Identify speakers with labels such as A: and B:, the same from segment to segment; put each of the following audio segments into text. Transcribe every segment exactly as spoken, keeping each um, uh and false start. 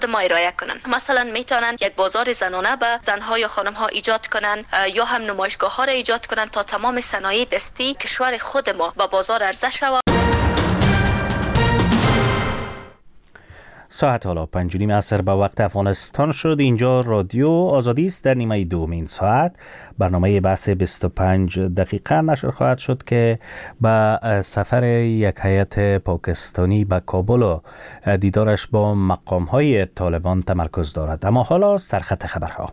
A: ما ارائه کنن. مثلا میتونن یک بازار زنانه به زنها یا خانمها ایجاد کنن یا هم نمایشگاه ها را ایجاد کنن تا تمام صنایع دستی کشور خود ما به بازار عرضه شود.
B: ساعت حالا پنج و نیم عصر به وقت افغانستان شد. اینجا رادیو آزادی است. در نیمه دومین ساعت برنامه بحث بیست و پنج دقیقه نشر خواهد شد که به سفر یک هیئت پاکستانی به کابل و دیدارش با مقام‌های طالبان تمرکز دارد. اما حالا سرخط خبرها.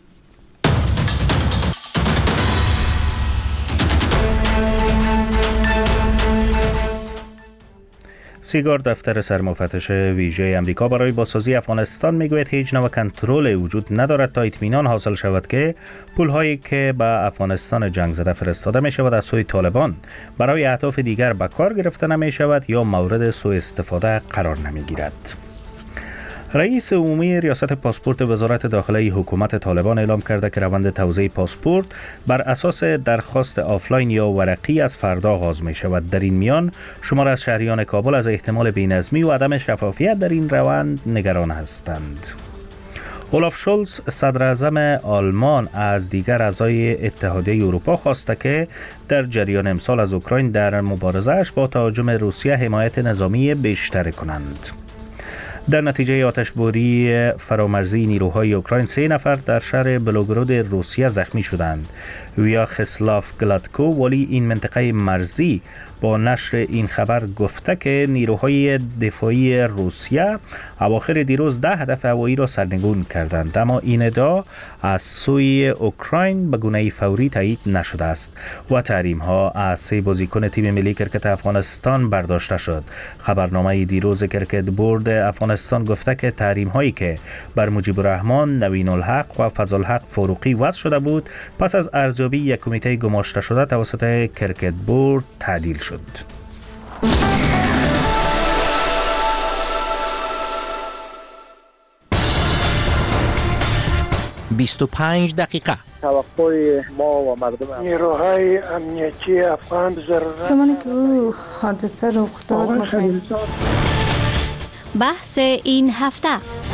B: سیگار دفتر سرمفتش ویژه امریکا برای بازسازی افغانستان میگوید هیچ نوع کنترل وجود ندارد تا اطمینان حاصل شود که پولهایی که به افغانستان جنگ زده فرستاده می شود از سوی طالبان برای اهداف دیگر به کار گرفته نمی شود یا مورد سوء استفاده قرار نمی گیرد. رئیس عمومی ریاست پاسپورت وزارت داخلی حکومت طالبان اعلام کرده که روند توزیع پاسپورت بر اساس درخواست آفلاین یا ورقی از فردا آغاز می شود. در این میان شمار از شهریان کابل از احتمال بی‌نظمی و عدم شفافیت در این روند نگران هستند. اولاف شولز صدر اعظم آلمان از دیگر اعضای اتحادیه اروپا خواسته که در جریان امسال از اوکراین در مبارزه‌اش با تهاجم روسیه حمایت نظامی بیشتر کنند. در نتیجه آتشباری فرامرزی نیروهای اوکراین سه نفر در شهر بلوگراد روسیه زخمی شدند. ویاخسلاف گلاتکو والی این منطقه مرزی با نشر این خبر گفته که نیروهای دفاعی روسیه اواخر دیروز ده هدف هوایی را سرنگون کردند، اما این ادعا از سوی اوکراین به گونه فوری تایید نشده است و تحریم ها از سه بازیکن تیم ملی کرکت افغانستان برداشته شد. خبرنامه دیروز کرکت بورد افغانستان گفته که تحریم هایی که بر مجیب الرحمن، نوین الحق و فضل الحق فاروقی وضع شده بود پس از ارزیابی یک کمیته گماشته شده توسط کرکت بورد تعدیل شد.
C: بیست و پنج دقیقه.
D: توقع ما و مردم
E: نیروهای امنیتی افغان ضرورت
F: زمانی که او حادثه رخ داد مطمئن.
G: بحث این هفته.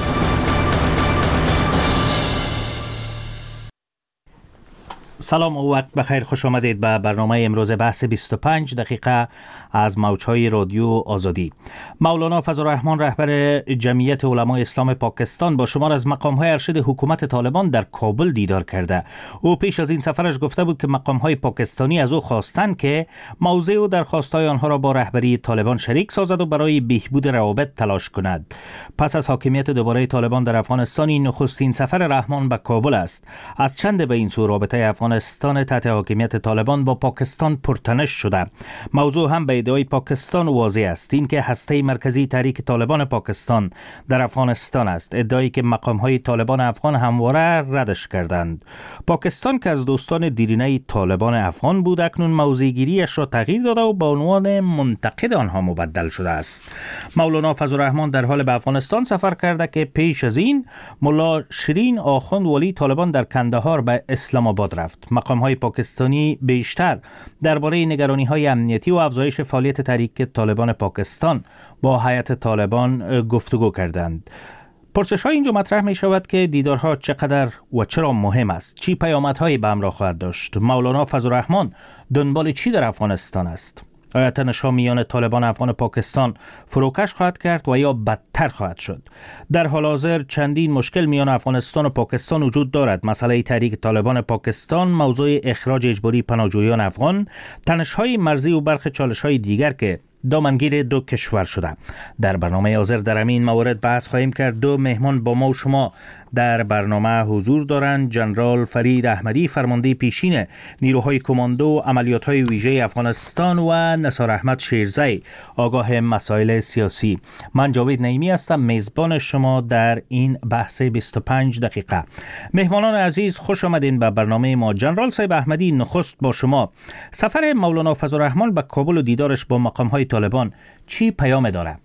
B: سلام و وقت بخیر، خوش آمدید به برنامه امروز بحث بیست و پنج دقیقه از موجهای رادیو آزادی. مولانا فضل الرحمن رهبر جمعیت علمای اسلام پاکستان با شمار از مقام‌های ارشد حکومت طالبان در کابل دیدار کرده. او پیش از این سفرش گفته بود که مقام‌های پاکستانی از او خواستند که موضوع و درخواست‌های آنها را با رهبری طالبان شریک سازد و برای بهبود روابط تلاش کند. پس از حاکمیت دوباره طالبان در افغانستان این نخستین سفر رحمان به کابل است. از چند به این سو رابطه افغانستان تحت حاکمیت طالبان با پاکستان پرتنش شده. موضوع هم به ادعای پاکستان واضح است، این که هسته مرکزی تحریک طالبان پاکستان در افغانستان است، ادعایی که مقام‌های طالبان افغان همواره ردش کردند. پاکستان که از دوستان دیرینه طالبان افغان بود اکنون موضع‌گیری‌اش را تغییر داده و به عنوان منتقد آنها مبدل شده است. مولانا فضل الرحمن در حال به افغانستان سفر کرده که پیش از این ملا شیرین آخوند ولی طالبان در کندهار به اسلام آباد رفت. مقام‌های پاکستانی بیشتر درباره نگرانی‌های امنیتی و افزایش فعالیت تحریک طالبان پاکستان با هیئت طالبان گفتگو کردند. پرسش‌های اینجا مطرح می‌شود که دیدارها چقدر و چرا مهم است، چی پیامدهایی به همراه خواهد داشت. مولانا فضل الرحمن دنبال چی در افغانستان است؟ آیا تنش‌ها میان طالبان افغان پاکستان فروکش خواهد کرد و یا بدتر خواهد شد؟ در حال حاضر چندین مشکل میان افغانستان و پاکستان وجود دارد. مسئله تحریک طالبان پاکستان، موضوع اخراج اجباری پناهجویان افغان، تنش‌های مرزی و برخی چالش‌های دیگر که دامنگیر دو کشور شده. در برنامه حاضر در همین موارد بحث خواهیم کرد. دو مهمان با ما و شما در برنامه حضور دارند. جنرال فرید احمدی، فرمانده پیشین نیروهای کماندو و عملیات‌های ویژه افغانستان و نثار احمد شیرزی، آگاه مسائل سیاسی. من جاوید نعیمی هستم، میزبان شما در این بحث بیست و پنج دقیقه. مهمانان عزیز خوش آمدین به برنامه ما. جنرال صاحب احمدی، نخست با شما. سفر مولانا فضل الرحمن به کابل و دیدارش با مقام‌های طالبان چی پیام داره؟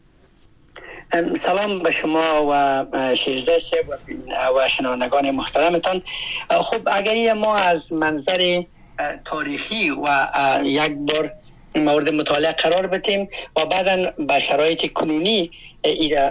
H: سلام به شما و شیرزه صاحب و شنوندگان محترمتان. خب اگر ما از منظر تاریخی و یک بار مورد مطالعه قرار بدیم و بعدا به شرایط کنونی ایرا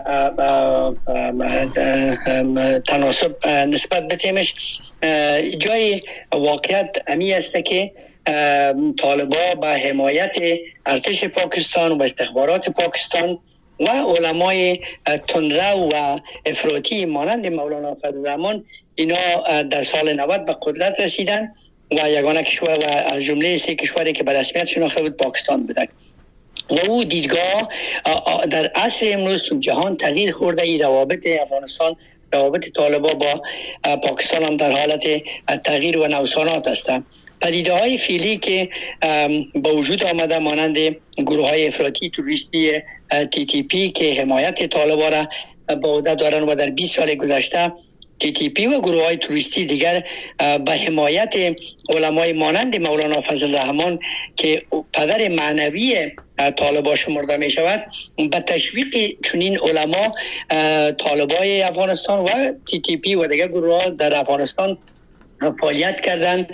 H: تناسب نسبت بدیمش. جای واقعیت امی است که طالبا به حمایت ارتش پاکستان و استخبارات پاکستان و علمای تندرو و افراطی مانند مولانا فضل الرحمن اینا در سال نود به قدرت رسیدن و یگانه کشور و از جمله سه کشوری که به رسمیت شناخته بود پاکستان بودند. و او دیدگاه در عصر امروز چون جهان تغییر خورده، این روابط افغانستان، روابط طالبا با پاکستان هم در حالت تغییر و نوسانات است. پدیده های فعلی که با وجود آمده مانند گروه های افراطی توریستی تی تی پی که حمایت طالبا را با عهده دارند و در بیست سال گذشته تی تی پی و گروه های توریستی دیگر به حمایت علمای مانند مولانا فضل الرحمن که پدر معنوی طالبا شمرده می شود، به تشویق چنین علما طالبای افغانستان و تی تی پی و دیگر گروه ها در افغانستان فعالیت کردن،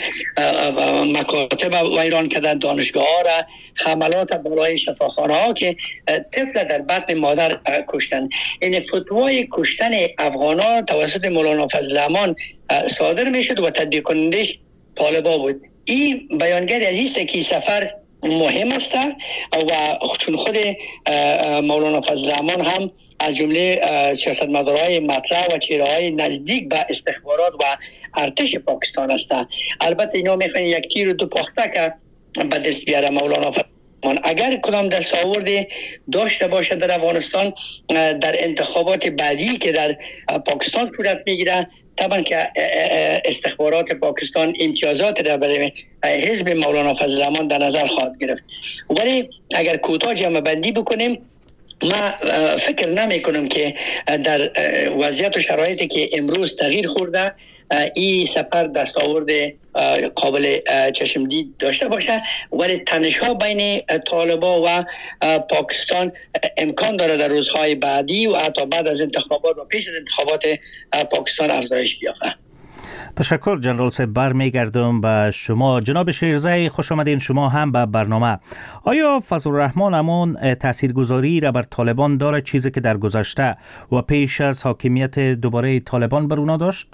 H: مکاتب ویران کردن، دانشگاه ها را، حملات بالای شفاخانه ها که طفل در بطن مادر کشتن. این فتوای کشتن افغان ها توسط مولانا فضل الرحمن صادر می شد و تطبیق کنندش طالبا بود. این بیانگر عزیز که سفر مهم است و چون خود مولانا فضل الرحمن هم از جمله سیاستمدارای مطرح و چهره‌های نزدیک به استخبارات و ارتش پاکستان هستند. البته اینا میخوان یک تیر و دو پخته که به دست بیاره مولانا فضل الرحمن. اگر کدام دستاورد داشته باشه در افغانستان در انتخابات بعدی که در پاکستان صورت میگیره، طبعا که استخبارات پاکستان امتیازات را برای حزب مولانا فضل الرحمن در نظر خواهد گرفت. ولی اگر کوتاه جمع بندی بکنیم، ما فکر نمی کنم که در وضعیت و شرایطی که امروز تغییر خورده این سفر دستاورد قابل چشمدید داشته باشه، ولی تنش‌ها بین طالبا و پاکستان امکان داره در روزهای بعدی و حتی بعد از انتخابات و پیش از انتخابات پاکستان افزایش بیافته.
B: تشکر جنرال صاحب. برمیگردم به شما. جناب شیرزی، خوش آمدین شما هم به برنامه. آیا فضل الرحمن همون تاثیرگذاری را بر طالبان داره چیزی که در گذشته و پیش از حاکمیت دوباره طالبان بر اونا داشت؟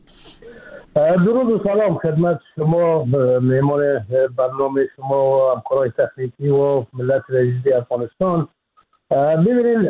E: درود و سلام خدمت شما مهمان برنامه شما و همکارای تکنیکی و ملت عزیز افغانستان. ببینید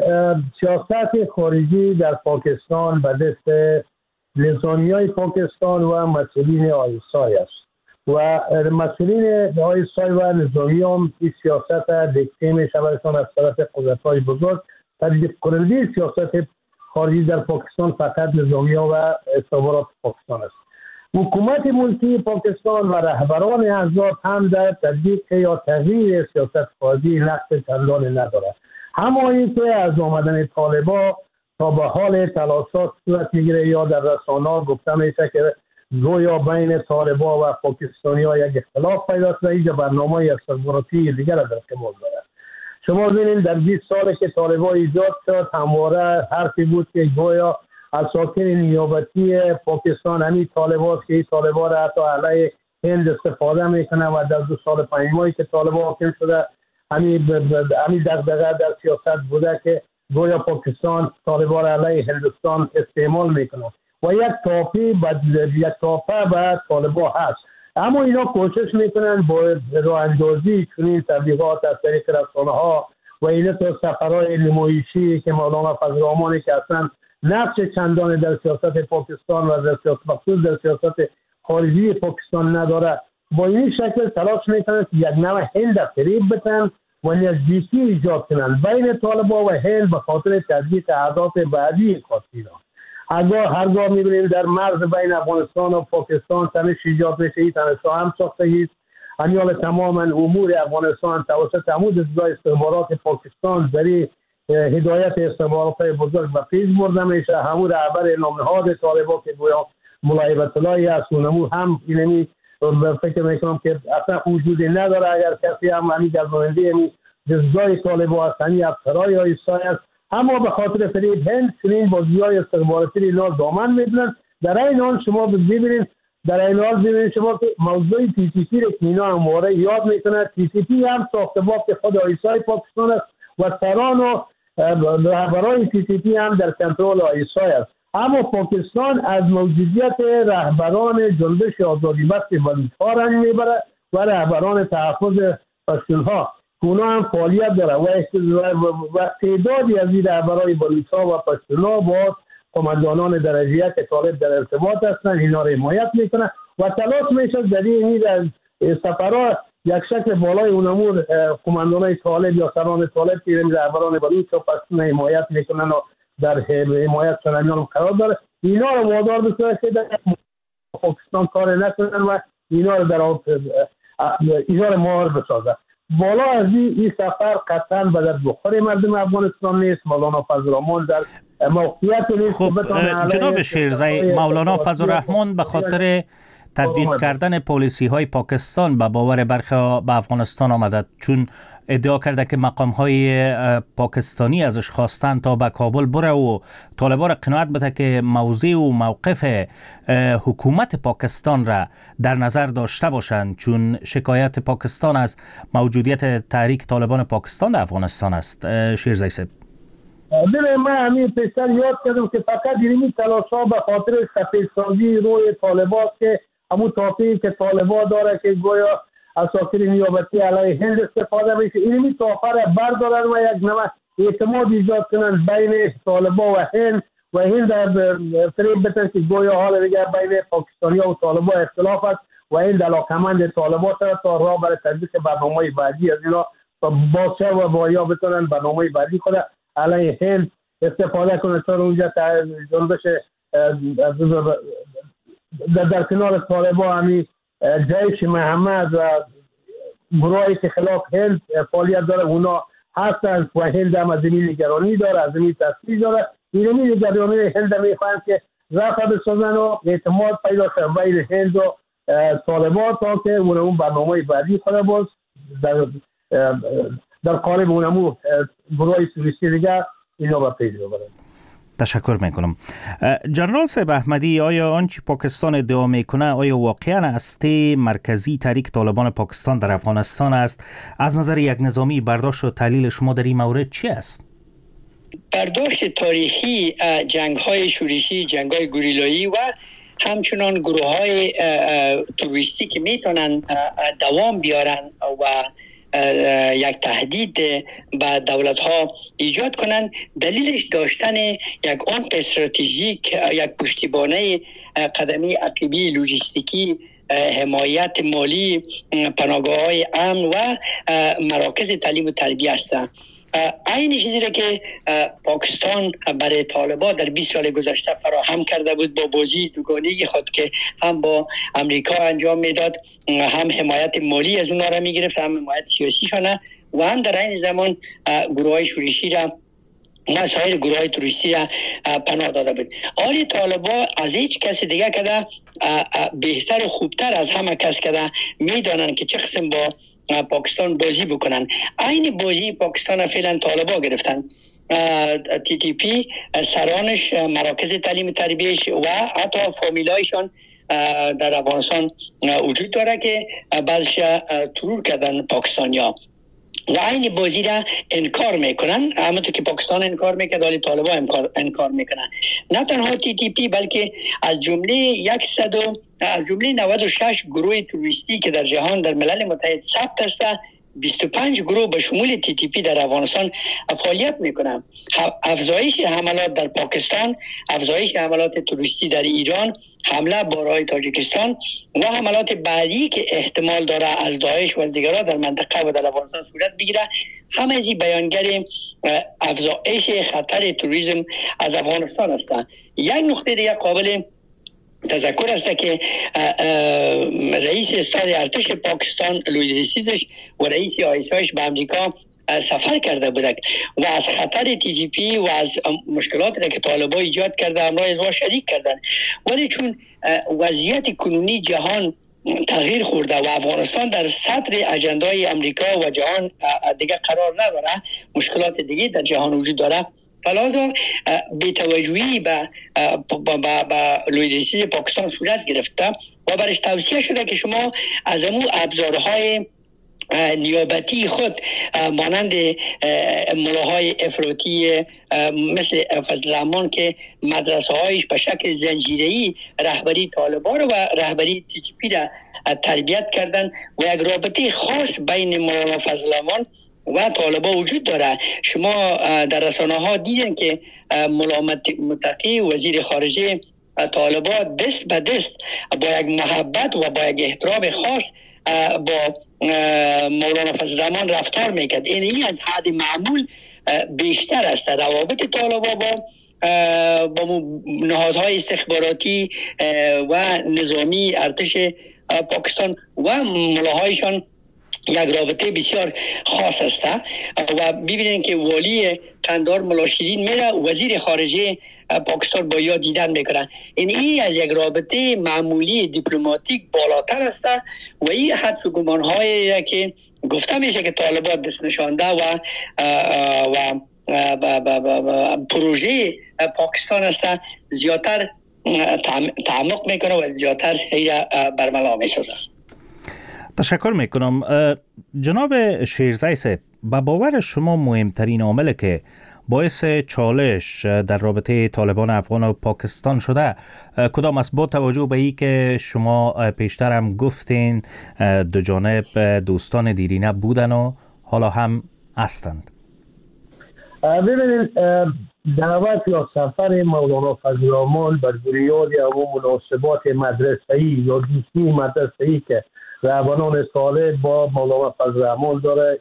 E: سیاست خارجی در پاکستان به دست نظامیای پاکستان و مسئولین آیسای است و مسئولین آیسای و نظامی هم این سیاست دکته می شودشان از طرف قدرت‌های بزرگ. تدبیر کننده سیاست خارجی در پاکستان فقط نظامی ها و استخبارات پاکستان است. حکومت ملکی پاکستان و رهبران احزاب هم در تطبیق یا تغییر سیاست خارجی نقش چندانی ندارد. اما اینکه از آمدن طالبا تا به حال تلاشات صورت میگیره یا در رسانه‌ها گفته میشه که گویا بین طالبا و پاکستانی ها یک اختلاف پیدا شده، اینجا برنامه استخباراتی دیگر در کمال داره. شما ببینید در بیست سالی که طالبا ایجاد شد همواره حرفی بود که گویا اساطیر نیابتی پاکستان همین طالبا که این طالبا را حتی علیه هند استفاده میکنه و در دو سال پنج ماهی که طالبا حاکم شده همین همین دغدغه در سیاست بوده که گویا پاکستان طالبا را علیه هندوستان استعمال میکنه و یک تاپی بعد یک تاپه به طالبا هست. اما اینا کوشش میکنن با راه اندازی چنین تبلیغات از طریق رسانه‌ها و اینا تو سفرهای نمایشی که مولانا فضل الرحمن که اصلا نقش چندان در سیاست پاکستان و در سیاست مخصوص در سیاست خارجی پاکستان نداره، با این شکل تلاش میکنن که یک نوع هند فریب بتن و نزدیکی ایجاد کنن بین طالبا و هند به خاطر تطبیق اهداف بعدی خاصینا. هرگاه هرگاه میبینیم در مرز بین افغانستان و پاکستان تنش ایجاد میشه، این تنش هم ساختگی است. امیال تماما امور افغانستان توسط عمود دستگاه استخبارات پاکستان در هدایت استخبارات بزرگ و پیش برده میشه. همون رهبر نامنهاد طالبا که گویا مولای هیبت الله است اونمو هم اینمی فکر میکنم که اصلا وجودی نداره. اگر کسی هم همین گرداننده همین دستگاه طالبا است همین افسرهای آیسای است، اما به خاطر فریب هند چنین بازی‌های استخباراتی اینا دامن میدن. در این حال شما ببینید در این حال ببینید شما که موضوع تی تی پی رو که اینا همواره یاد میکنه، تی تی پی هم ساخته بافت خود آیسای پاکستان است و سران و رهبران تی تی پی هم در کنترل آیسای است. اما پاکستان از موجودیت رهبران جنبش آزادی بخش بلوچ‌ها رنج میبره و رهبران تحفظ پشتونها اونا هم فعالیت داره و و تعدادی از این رهبران بلوچ‌ها و پشتونها با قماندانان درجه یک طالب در ارتباط هستند، اینا را حمایت میکنه و تلاش میشه در این سفرها یک شکل بالای اونمور قماندانان طالب یا سران طالب که رهبران بلوچ و پشتون حمایت میکنن و در حمایت سرانیان قرار داره، اینا رو وادار بکنه که در پاکستان کار نکنن و اینا رو در اینا رو مهار بسازه. بالا از این سفر قطعا به در بخور مردم افغانستان نیست. مولانا فضل الرحمن در موقعیت نیست.
B: خب جناب شیرزی، مولانا فضل الرحمن به خاطر تطبیق کردن پالیسی های پاکستان به باور برخی به افغانستان آمده، چون ادعا کرده که مقام های پاکستانی ازش خواستن تا به کابل بره و طالبان را قناعت بده که موضع و موقف حکومت پاکستان را در نظر داشته باشند، چون شکایت پاکستان از موجودیت تحریک طالبان پاکستان در افغانستان است. شیرزی صاحب،
E: ببین من همین پیشتر یاد کردم که فقط اینمی تلاش ها به خاطر سفیدسازی روی طالبان که همون تاپی که طالبان داره که گویا اساطیر نیابتی علیه هند استفاده میشه، اینمی تاپه را بردارن و یک نوع اعتماد ایجاد کنن بین طالبان و هند و هند فریب بتن که گویا حال دیگر بین پاکستانی و طالبان اختلاف است و هند علاقمند طالبان شده تا راه برای تطبیق برنامه بعدی از اینا باشه و بایا بتونن برنامه بعدی خود علیه هند استفاده کنه تا اونجا جنبش در, در کنار طالبان همی جیش محمد و گروهی که خلاف هند فعالیت داره اونا هستن و هند هم از زمین نگرانی داره، از زمین تصویر داره. این زمین نگرانی هند میخواهند که رفع بسازن و اعتماد پیدا کنن بین هند و طالبان تا که اون برنامه بعدی خود باز در در قالب اونمو گروهی توریستی دیگر اینا با پیش رو برن.
B: تشکر میکنم. جنرال صاحب احمدی، آیا آنچه پاکستان ادعا میکنه آیا واقعا هسته مرکزی تحریک طالبان پاکستان در افغانستان است؟ از نظر یک نظامی برداشت و تحلیل شما در این مورد چی است؟
H: برداشت تاریخی جنگ های شورشی، جنگ های گوریلایی و همچنان گروه های توریستی که میتونن دوام بیارن و یک تهدید به دولت ها ایجاد کنند، دلیلش داشتن یک عمق استراتژیک، یک پشتیبانی قدمی عقیبی لوجستیکی، حمایت مالی، پناهگاه های امن و مراکز تعلیم و تربیت هستند. این چیزی را که پاکستان برای طالبان در بیست سال گذشته فراهم کرده بود با بازی دوگانگی خود که هم با امریکا انجام میداد، هم حمایت مالی از اونها را میگرفت، هم حمایت سیاسیشانه و هم در این زمان گروه های شورشی را و سایر گروه های توریستی را پناه داده بود. آلی طالبان از هیچ کس دیگه کده بهتر و خوبتر از همه کس کده میدانند که چه قسم با پاکستان بازی بکنن. این بازی پاکستان فعلا طالبان گرفتن. تی تی پی سرانش، مراکز تعلیم تربیش و حتی فامیلایشان در افغانستان وجود داره که بعضش ترور کردن پاکستانیا و این بازی را انکار میکنن. همونطور که پاکستان انکار میکرد ولی طالبان انکار, انکار میکنن. نه تنها تی تی پی بلکه از جمله صد از جمله نود و شش گروه توریستی که در جهان در ملل متحد ثبت است، بیست و پنج گروه به شمول تی تی پی در افغانستان فعالیت میکنن. افزایش حملات در پاکستان، افزایش حملات توریستی در ایران، حمله بارهای تاجیکستان و حملات بعدی که احتمال داره از داعش و از دیگرها در منطقه و در افغانستان صورت بگیره، همه ازی بیانگر افزایش خطر توریسم از افغانستان هستند. یک نقطه دیگه قابل تذکر است که رئیس استاد ارتش پاکستان لویدریسیزش و رئیس آیسایش به امریکا سفر کرده بودند و از خطر تی تی پی و از مشکلاتی که طالبان ایجاد کرده همراه از ما شریک کردند. ولی چون وضعیت کنونی جهان تغییر خورده و افغانستان در صدر اجندای امریکا و جهان دیگه قرار نداره، مشکلات دیگه در جهان وجود داره، فلازا بی‌توجهی به به لویدریسی پاکستان صورت گرفته و برش توصیه شده که شما از امو ابزارهای نیابتی خود مانند ملاهای افراطی مثل فضل الرحمن که مدرسه هایش به شکل زنجیره‌ای رهبری طالبان و رهبری تی تی پی را تربیت کردن و یک رابطه خاص بین مولانا فضل الرحمن و طالبان وجود داره. شما در رسانه ها دیدن که مولا متقی وزیر خارجه طالبان دست به دست با یک محبت و با یک احترام خاص با مولانا فضل الرحمن رفتار میکرد. این این از حد معمول بیشتر است. روابط طالبان با با نهادهای استخباراتی و نظامی ارتش پاکستان و ملاهایشان یک رابطه بسیار خاص است و ببینید که والی قندهار ملا شیرین میره وزیر خارجه پاکستان با یا دیدن میکنه. این ای از یک رابطه معمولی دیپلماتیک بالاتر است و این حدس و گمان هایی که گفته میشه که طالبان دست نشانده و و و و پروژه پاکستان است زیادتر تعمق میکنه و زیادتر برملا میسازه.
B: تشکر میکنم. جناب شیرزی صاحب، به باور شما مهمترین عامل که باعث چالش در رابطه طالبان افغان و پاکستان شده کدام است، با توجه به ای که شما پیشتر هم گفتین دو جانب دوستان دیرینه بودن و حالا هم هستند؟
E: ببینید دعوت یا سفر مولانا فضل الرحمن بر بنیاد یا مناسبات مدرسه‌ای یا دوستی مدرسه‌ای که رهبران طالب با مولانا فضل الرحمن داره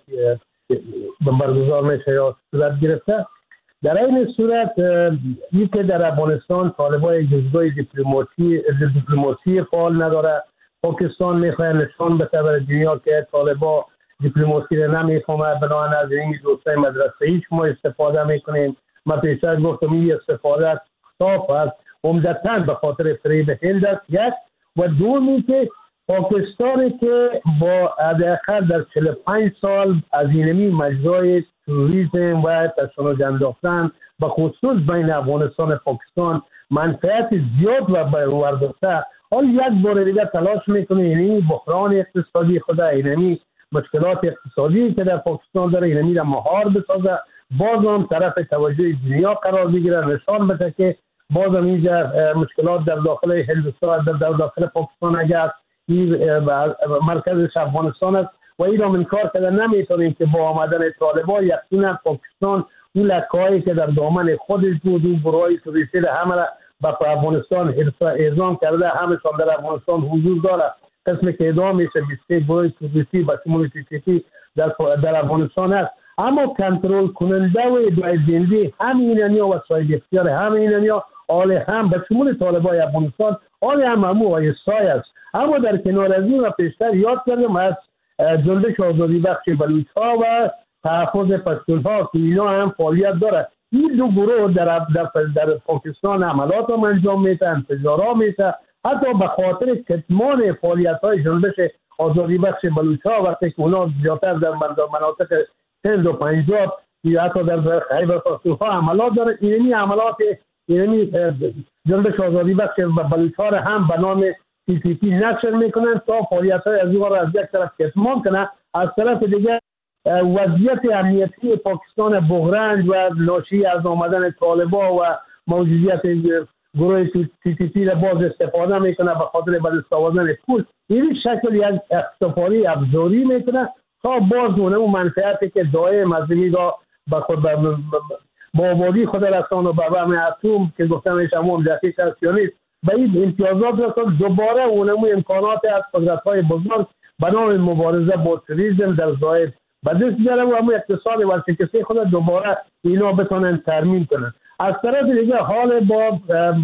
E: برگزار میشه یا صورت گرفته. در این صورت این که در افغانستان طالبان جزگاه دیپلماسی دیپلماسی فعال نداره، پاکستان میخواه نشان بده بر دنیا که طالبان دیپلماسی رو نمیفهمه، بنابراین از این دوستای مدرسه‌ای ما استفاده میکنیم. من پیشتر گفتم این استفاده صاف است، عمدتاً به خاطر فریب هند است یک، و دومی که پاکستانی که با حداقل در چهل و پنج سال از اینمی مجرای توریسم و تشنج انداختن به خصوص بین افغانستان و پاکستان منفعت زیاد و برداشته، حال یک بار دیگر تلاش میکنه اینمی بحران اقتصادی خود، اینمی مشکلات اقتصادی که در پاکستان داره اینمی را مهار بسازه، باز هم طرف توجه دنیا قرار بگیره، نشان بده که باز هم اینجا مشکلات در داخل هندوستان در داخل پاکستان اگر این مرکزش افغانستان است و این را انکار کرده نمیتونیم که با آمدن طالبان یقینا پاکستان این لکه‌هایی که در دامن خودش بود این گروه‌های توریستی همه را به افغانستان اعزام کرده، همشان در افغانستان حضور داره. قسمی که ادام میشه بیست و سه گروه توریستی با شمول تی تی پی در در افغانستان است، اما کنترل کننده و ادعای زنده همین اینیا و صاحب اختیار همین اینیا آل هم به شمول طالبان افغانستان آل هم همو وایسای است. اما در کنار از این و پیشتر یاد کردم از جنبش آزادی بخش بلوچ‌ها و تحفظ پشتون‌ها که اینا هم فعالیت داره. این دو گروه در در, در پاکستان عملات هم انجام میتن، انتظارها میتن، حتی به خاطر کتمان فعالیت‌های جنبش آزادی بخش بلوچ‌ها وقتی که اونا زیادتر در مناطق سند و پنجاب یا حتی در خیبر پختونخوا عملات داره، اینمی عملات اینمی جنبش آزادی بخش بلوچ‌ها هم به نام تی تی پی نشر میکنن تا فعالیت‌های از این را از یک طرف کتمان کنن، از طرف دیگر وضعیت امنیتی پاکستان بحران و ناشی از آمدن طالبان و موجودیت گروه تی تی پی را باز استفاده میکنه به خاطر بدست آوردن پول. این شکل یک اقتصادی ابزاری میکنه تا باز اون منفعتی که دائم از این را به خود با آبادی خود رسان و به بم اتم که گفتم ایش همون دقیق است به این امتیازات رسان دوباره اونمو امکانات از قدرت‌های بزرگ به نام مبارزه با تروریسم در ظاهر به دست بیاره و همون اقتصاد ورشکسته خود دوباره اینا بتونن ترمیم کنن. از طرف دیگه حال با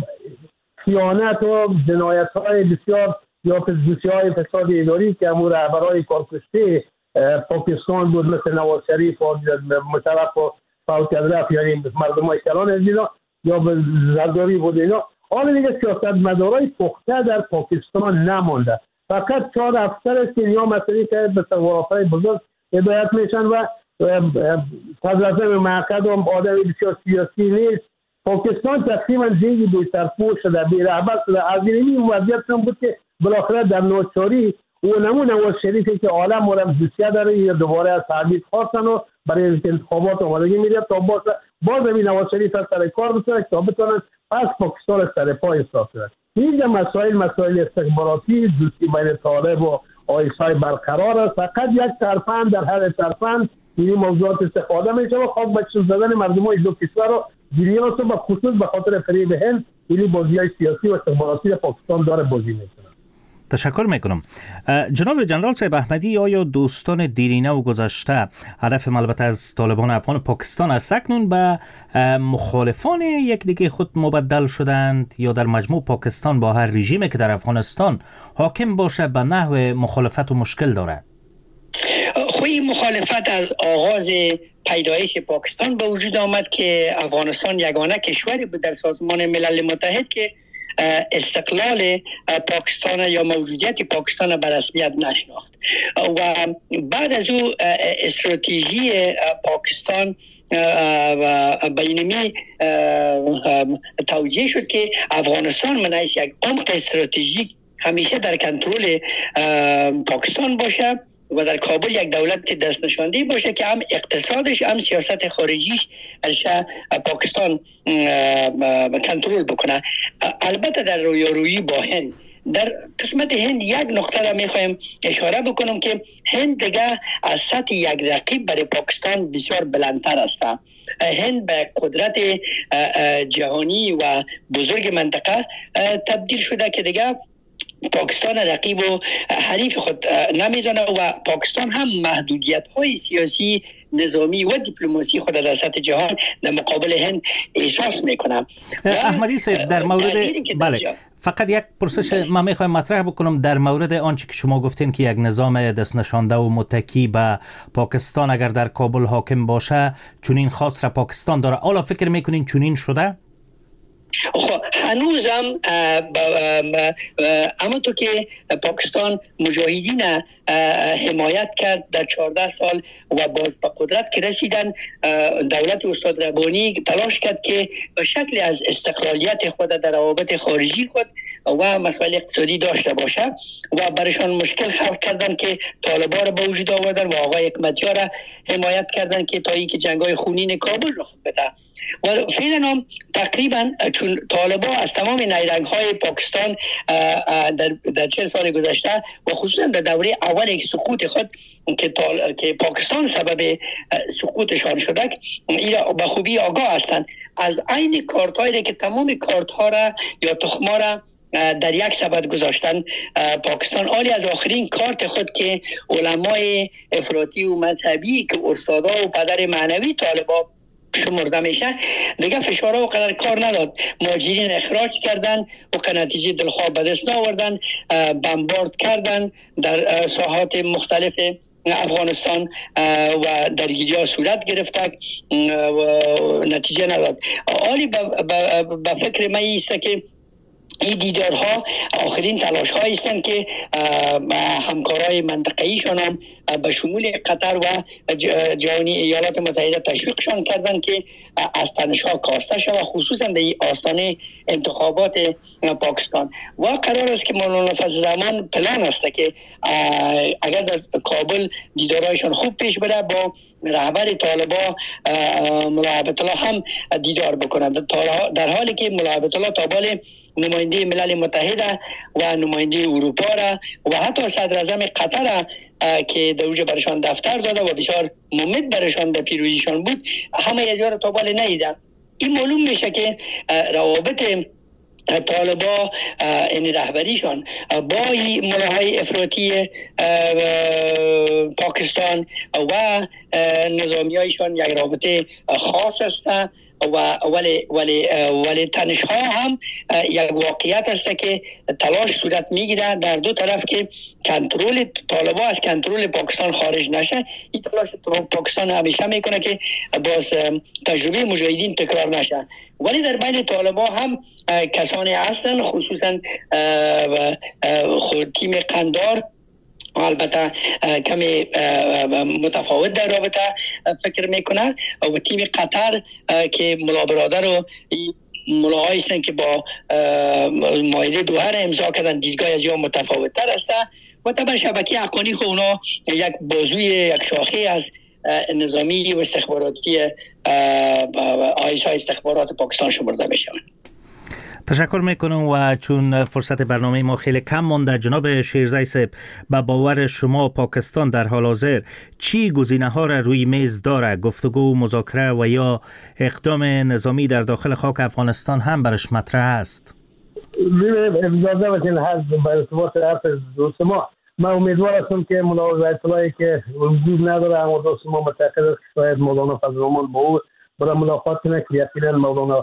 E: خیانت و جنایت‌های بسیار یا فسادهای فساد اداری که همون رهبرای کارکشته پاکستان بود مثل نواز شریف و مشرف و فوت ادرف، یعنی مردمای کلان از اینا یا به زرداری بود اینا، حال دیگه سیاستمدارای پخته در پاکستان نمانده. فقط چهار افسر است که یا مسئله که به سوارافای بزرگ هدایت میشن و حضرت معقد و آدم بسیار سیاسی نیست. پاکستان تقریبا دیگه بی سرپوش شده، بی رهبر شده. از این وضعیت هم بود که بالاخره در نوچاری او نمون نواز شریفی که عالم مورم دوسیه داره یا دوباره از تعبید خواستن و برای انتخابات آمادگی میره تا باز باز این نواز شریف از سر کار بسره تا بتونن پس پاکستان از سر پای اصلاح کنند. اینجا مسائل مسائل استخباراتی دوستی بین طالب و آیسای برقرار است. فقط یک طرفند در هر طرفند این موضوعات استفاده میشه و خاک بچه زدن مردم های دو کشور رو جریان به خصوص به خاطر فریب هند این بازی های سیاسی و استخباراتی پاکستان داره بازی میکنه.
B: تشکر میکنم. جناب جنرال صاحب احمدی، آیا دوستان دیرینه و گذشته هدف البته از طالبان افغان پاکستان از اکنون به مخالفان یک دیگه خود مبدل شدند یا در مجموع پاکستان با هر رژیمی که در افغانستان حاکم باشه به نحو مخالفت و مشکل داره؟
H: خوی مخالفت از آغاز پیدایش پاکستان به وجود آمد که افغانستان یگانه کشوری بود در سازمان ملل متحد که استقلال پاکستان یا موجودیت پاکستان به رسمیت نشناخت و بعد از او استراتژی پاکستان به اینمی توجیه شد که افغانستان من حیث یک عمق استراتژیک همیشه در کنترل پاکستان باشه و در کابل یک دولت دست نشانده باشه که هم اقتصادش هم سیاست خارجیش پاکستان کنترل بکنه. البته در رویارویی با هند، در قسمت هند یک نقطه را میخوایم اشاره بکنم که هند دیگه از سطح یک رقیب برای پاکستان بسیار بلندتر است. هند به قدرت جهانی و بزرگ منطقه تبدیل شده که دیگه پاکستان رقیب و حریف خود نمیدونه و پاکستان هم محدودیت های سیاسی، نظامی و دیپلماسی خود در سطح جهان در مقابل هند احساس میکنه.
B: احمدی صاحب در مورد بله فقط یک پرسش من میخوایم مطرح بکنم در مورد آنچه که شما گفتین که یک نظام دست نشانده و متکی به پاکستان اگر در کابل حاکم باشه چنین خاص را پاکستان داره. حالا فکر میکنین چنین شده؟
H: خب هنوزم اما تو که پاکستان مجاهدین حمایت کرد در چهارده سال و باز به قدرت که رسیدن، دولت استاد ربانی تلاش کرد که به شکل از استقلالیت خود در روابط خارجی خود و مسائل اقتصادی داشته باشه و برشان مشکل خلق کردن که طالبان را به وجود آوردن و آقای حکمتیار را حمایت کردن که تا اینکه جنگ‌های خونین کابل رخ بده. و فعلا هم تقریبا چون طالبا از تمام نیرنگ‌های پاکستان در در چه سال گذشته و خصوصا در دوره اول سقوط خود که طال... که پاکستان سبب سقوطشان شده اینا به خوبی آگاه هستند از عین کارت‌هایی که تمام کارت‌ها را یا تخم‌ها را در یک سبد گذاشتن پاکستان، عالی از آخرین کارت خود که علمای افراطی و مذهبی که استادا و پدر معنوی طالبا شمرده میشه دیگه فشارها و قدر کار نداد. مهاجرین اخراج کردن و نتیجه دلخواه به دست آوردن، بمبارد کردن در ساحات مختلف افغانستان و درگیری ها صورت گرفته و نتیجه نداد. عالی به فکر من ایسته که این دیدارها آخرین تلاش هایی هستند که همکارای منطقه‌ایشان هم به شمول قطر و جهانی ایالات متحده تشویقشان کردند که از تنش‌ها کاسته شود، خصوصا در آستانه انتخابات پاکستان. و قرار است که مولانا فضل زمان پلان است که اگر در کابل دیدارهایشان خوب پیش بره با رهبر طالبا ملا هیبت الله هم دیدار بکنند، در حالی که ملا هیبت الله طالب نماینده ملل متحد و نماینده اروپا را و حتی صدر اعظم قطر را که در اوج برشان دفتر داده و بسیار ممد برشان در پیروزیشان بود همه یه جا تا بالا ندیدن. این معلوم میشه که روابط طالبا این رهبریشان با ملاهای افراطی پاکستان و نظامی هایشان یک رابطه خاص است و ولی ولی ولی تنش ها هم یک واقعیت است که تلاش صورت میگیره در دو طرف که کنترل طالبان از کنترل پاکستان خارج نشه. این تلاش پاکستان همیشه میکنه که باز تجربه مجاهدین تکرار نشه، ولی در بین طالبان هم کسانی هستند خصوصا خود تیم قندار البته کمی متفاوت در رابطه فکر میکنه و تیم قطر که ملا برادر رو ملاهای هستند که با مایده دوحه امضا کردن، دیدگاه از یا متفاوت تر است و طبعا شبکه حقانی خود اونا یک بازوی یک شاخه از نظامی و استخباراتی آیسای استخبارات پاکستان شمرده میشوند.
B: تشکر میکنم و چون فرصت برنامه ما خیلی کم مانده، جناب شیرزی صاحب، به باور شما پاکستان در حال حاضر چی گزینه ها را روی میز داره؟ گفتگو، مذاکره و یا اقدام نظامی در داخل خاک افغانستان هم برش مطرح است؟
E: اجازه بدین هست به ارتباط حرف دوست ما، من امیدوار هستم که ملاحظه اطلاعی که وجود نداره، اما دوست ما متأکد است که شاید مولانا فضل الرحمن با او برای ملاقات کنه که یقینا مولانا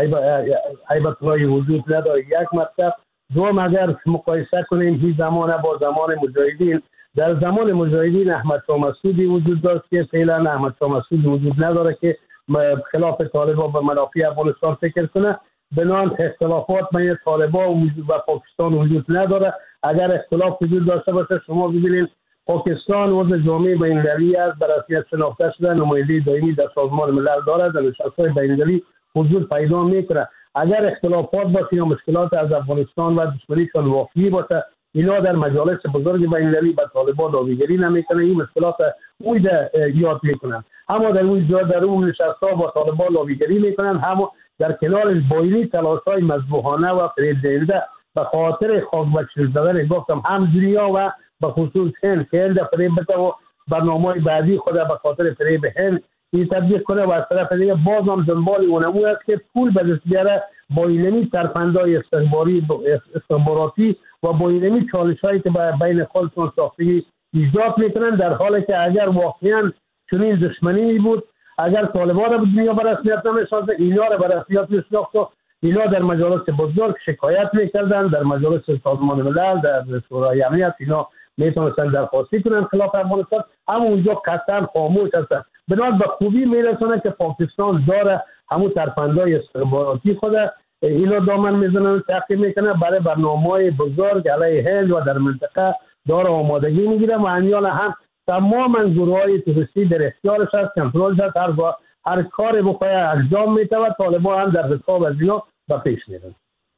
E: عیبت های وجود نداره. یک مطلب. دوم، اگر مقایسه کنیم این زمان با زمان مجاهدین، در زمان مجاهدین احمد شاه مسعودی وجود داشت که فعلا احمد شاه مسعودی وجود نداره که خلاف طالبان به منافع افغانستان فکر کنه. بنابراین اختلافات بین طالبان و پاکستان وجود نداره. اگر اختلاف وجود داشته باشه، شما ببینید پاکستان عضو جامعه بین‌المللی است، به رسمیت شناخته شده، نماینده دائمی در سازمان ملل دارد، در نشست‌های بین‌المللی حضور پیدا میکنه. اگر اختلافات باشه یا مشکلات از افغانستان و دشمنیشان واقعی باشه، اینا در مجالس بزرگ بین‌المللی به طالبان داویگری نمیکنه، این مشکلات اوی یاد میکنن. اما در اون جا در اون نشست‌ها با طالبان داویگری میکنن، هم در کنار بایلی تلاش‌های مذبوحانه و فریب‌دهنده به خاطر خاک بچل زدن گفتم هم دنیا و به خصوص هند که هند فریب بده و برنامه‌های بعدی خود به خاطر فریب هند این تطبیق کنه و از طرف دیگه باز هم دنبال اونمو است که پول به دست بیاره با اینمی ترفندهای استخباری استخباراتی و با اینمی چالش‌هایی که بین خودشون ساختگی ایجاد میکنن، در حالی که اگر واقعا چنین دشمنی بود، اگر طالبان را به دنیا به رسمیت نمی‌شناخت، اینا را به رسمیت می‌شناخت، اینا در مجالس بزرگ شکایت میکردن، در مجالس سازمان ملل، در شورای امنیت اینا میتونستن درخواستی کنن خلاف افغانستان، اما اونجا قطعا خاموش هستن. بنابراین به خوبی میرسونه که پاکستان داره همون ترفندهای استخباراتی خود اینا دامن میزنن، تعقیب میکنه، برای برنامه‌های بزرگ علیه هند و در منطقه داره آمادگی میگیره و انیال هم تماما گروه‌های توریستی در اختیارش هست، کنترلش هست، هر هر کاری بخواه انجام میده و طالبان هم در حساب از اینا به پیش میرن.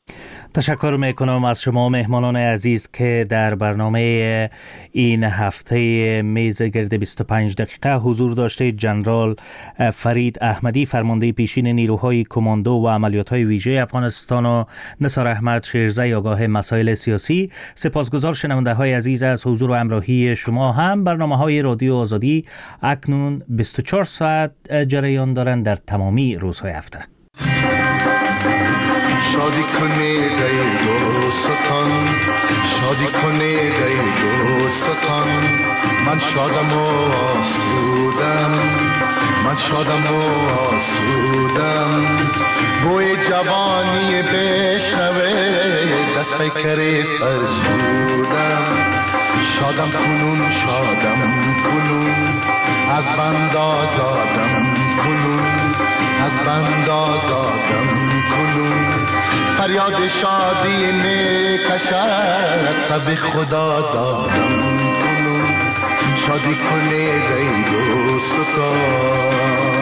B: تشکر میکنم از شما مهمانان عزیز که در برنامه این هفته میز گرد بیست و پنج دقیقه حضور داشته. جنرال فرید احمدی، فرمانده پیشین نیروهای کماندو و عملیات‌های ویژه افغانستان، و نثار احمد شیرزی، آگاه مسائل سیاسی. سپاسگزار شنونده های عزیز از حضور و همراهی شما. هم برنامه‌های رادیو آزادی اکنون بیست و چهار ساعت جریان دارند در تمامی روزهای هفته.
G: شادی کنه ای دوستان، شادی کنه ای دوستان، من شادم و آسودم، من شادم و آسودم، بوی جوانی بشنوه دست پیکره فرسودم، شادم کنون شادم کنون از بند آزادم کنون از بند آزادم کنون، فریاد شادی می کشد تب خدا دادم کنون، شادی کنه ای دوستان.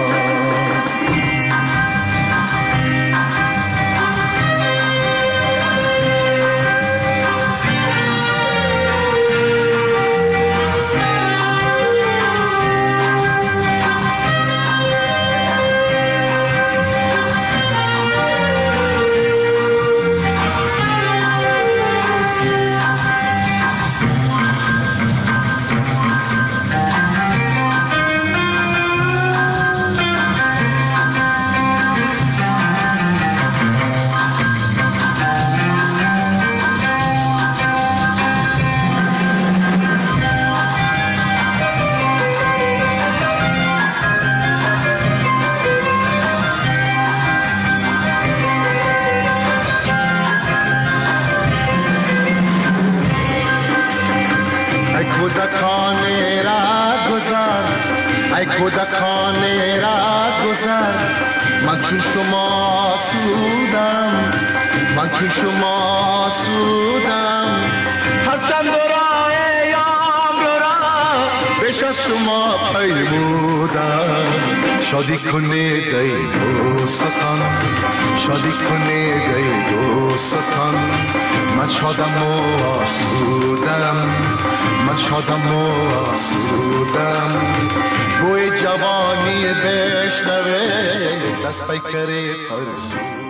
G: کودکان را گذر، من چون شما سودم، من چون شما سودم، هرچند راه یام را بیش از شما پیمودم، شادی کنید ای دوستان، شادی کنید ای دوستان. من شادم و آسودم، من شادم و آسودم. بوی جوانی بشنوه دست پیکره فرسود.